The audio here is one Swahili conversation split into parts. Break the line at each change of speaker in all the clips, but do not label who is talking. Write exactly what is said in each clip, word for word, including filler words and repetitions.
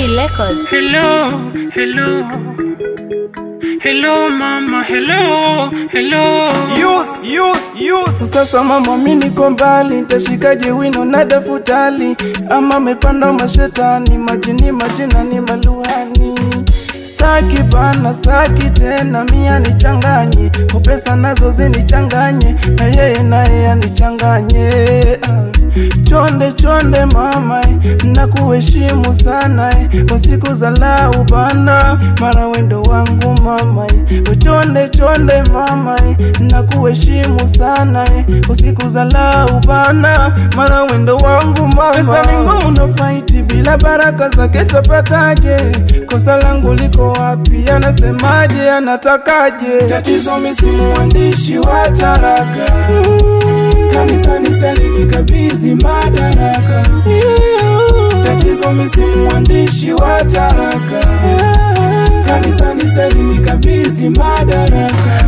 Jimmy Records.
Hello, hello, hello mama, hello, hello.
Use, use, use. Sasa mama mimi niko mbali, nitashikaje wino na dafutali? Ama mepanda mashetani, majini majina ni maluhani. Staki bana, staki tena, mia nichanganye, pesa nazo zinichanganye, na yeye na yeye anichanganye. Chonde chonde mama, nakuheshimu sana, usiku za lau bana, mara wendo wangu mama. Chonde chonde mama, nakuheshimu sana, usiku za lau bana, mara wendo wangu mama. Pesa ni ngumu na fight, bila baraka zake tapataje? Kosa langu liko wapi? Anasemaje? Anatakaje? Tatizo mimi si mwandishi wa taraka, kanisani salini kabizi madaraka. Tatizo mimi si mwandishi wa taraka, kanisani salini kabizi madaraka.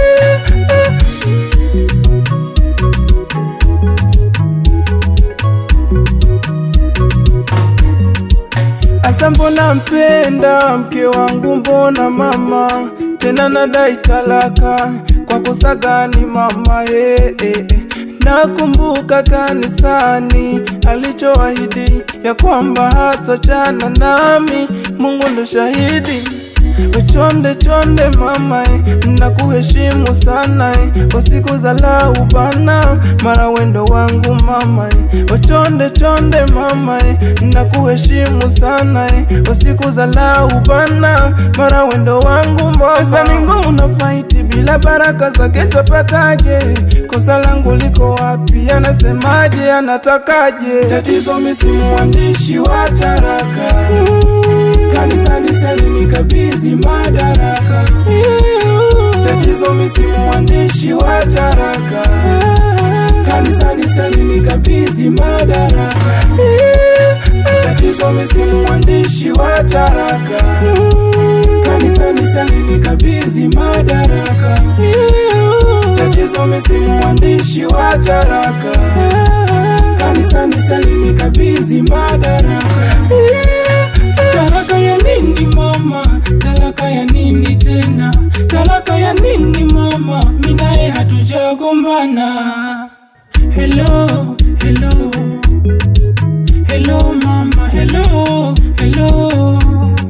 Asa mbona mpenda mke wangu, mbona mama tena nadai talaka? Kwa kosa gani mama? Hey, hey, hey. Nakumbuka kanisani alichoahidi ya kwamba hatoachana nami, Mungu ndo shahidi. Chonde chonde mama, nakuheshimu sana, usiku za lau bana, mara wendo wangu mama. Chonde chonde mama, nakuheshimu sana, usiku za lau bana, mara wendo wangu mama. Pesa ni ngumu na fight, bila baraka zake tapataje? Kosa langu liko wapi? Anasemaje? Anatakaje? Tatizo mimi si mwandishi wa taraka, kanisani salini kabizi madaraka. Tatizo mimi si mwandishi wa taraka, kanisani salini kabizi madaraka. Tatizo mimi si mwandishi wa taraka, kanisani salini kabizi madaraka. Tatizo mimi si mwandishi wa taraka, kanisani salini kabizi madaraka. Talaka ya nini mama? Talaka ya nini tena? Talaka ya nini mama? Mimi naye hatujagombana. Hello, hello, hello mama, hello, hello,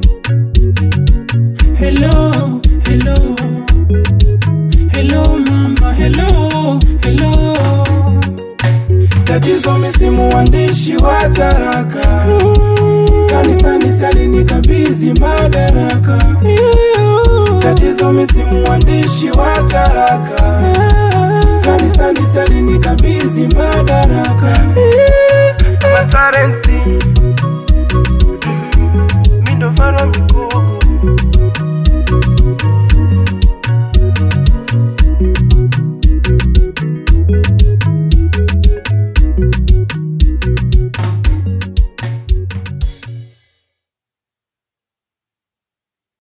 hello, hello, hello mama, hello, hello. Tatizo mimi si mwandishi wa taraka, kanisani salini kabizi madaraka. Tatizo mimi si mwandishi wa taraka, kanisani salini kabizi madaraka.